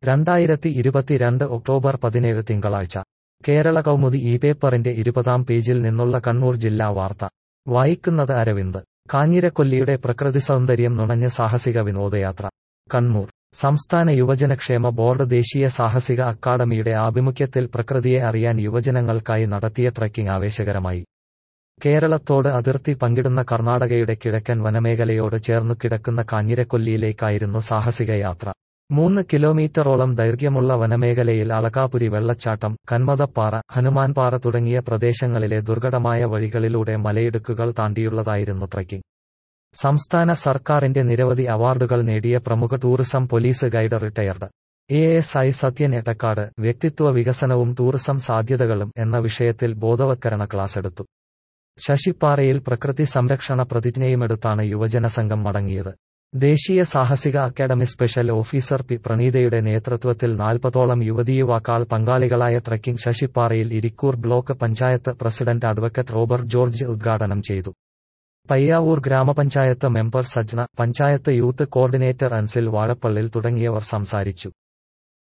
2022 October 17 തിങ്കളാഴ്ച കേരള കൗമുദി പേപ്പറിന്റെ 20-ാം പേജിൽ നിന്നുള്ള കണ്ണൂർ ജില്ലാ വാർത്ത വായിക്കുന്നത് അരവിന്ദ്. കാഞ്ഞിരക്കൊല്ലിയുടെ പ്രകൃതി സൗന്ദര്യം നുണഞ്ഞ് സാഹസിക വിനോദയാത്ര. കണ്ണൂർ സംസ്ഥാന യുവജനക്ഷേമ ബോർഡ് ദേശീയ സാഹസിക അക്കാദമിയുടെ ആഭിമുഖ്യത്തിൽ പ്രകൃതിയെ അറിയാൻ യുവജനങ്ങൾക്കായി നടത്തിയ ട്രെക്കിംഗ് ആവേശകരമായി. കേരളത്തോട് അതിർത്തി പങ്കിടുന്ന കർണാടകയുടെ കിഴക്കൻ വനമേഖലയോട് ചേർന്നു കിടക്കുന്ന കാഞ്ഞിരക്കൊല്ലിയിലേക്കായിരുന്നു സാഹസിക യാത്ര. 3 കിലോമീറ്ററോളം ദൈർഘ്യമുള്ള വനമേഖലയിൽ അളകാപുരി വെള്ളച്ചാട്ടം, കന്മദപ്പാറ, ഹനുമാൻപാറ തുടങ്ങിയ പ്രദേശങ്ങളിലെ ദുർഘടമായ വഴികളിലൂടെ മലയിടുക്കുകൾ താണ്ടിയുള്ളതായിരുന്നു ട്രെക്കിംഗ്. സംസ്ഥാന സർക്കാരിന്റെ നിരവധി അവാർഡുകൾ നേടിയ പ്രമുഖ tourism police guide retired ASI Sathyan Edakkad വ്യക്തിത്വ വികസനവും ടൂറിസം സാധ്യതകളും എന്ന വിഷയത്തിൽ ബോധവത്കരണ ക്ലാസെടുത്തു. ശശിപ്പാറയിൽ പ്രകൃതി സംരക്ഷണ പ്രതിജ്ഞയുമെടുത്താണ് യുവജന സംഘം മടങ്ങിയത്. ദേശീയ സാഹസിക അക്കാദമി സ്പെഷ്യൽ ഓഫീസർ പി പ്രണീതയുടെ നേതൃത്വത്തിൽ 40ഓളം യുവതീയുവാക്കൾ പങ്കാളികളായ ട്രെക്കിംഗ് ശശിപ്പാറയിൽ Irikkur block panchayat president advocate Robert George ഉദ്ഘാടനം ചെയ്തു. Payyavoor grama panchayat member Sajna, panchayat youth coordinator Ansil Vazhappallil തുടങ്ങിയവർ സംസാരിച്ചു.